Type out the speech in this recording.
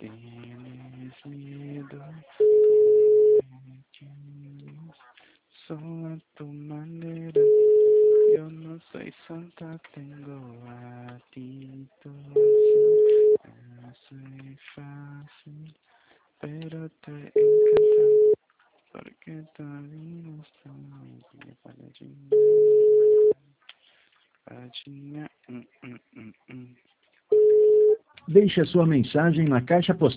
Tienes miedo, tú me quieres, solo a tu manera. Yo no soy santa, tengo actitud. No soy fácil, pero te encanta, porque todavía estoy para Chinha, Deixe a sua mensagem na caixa postal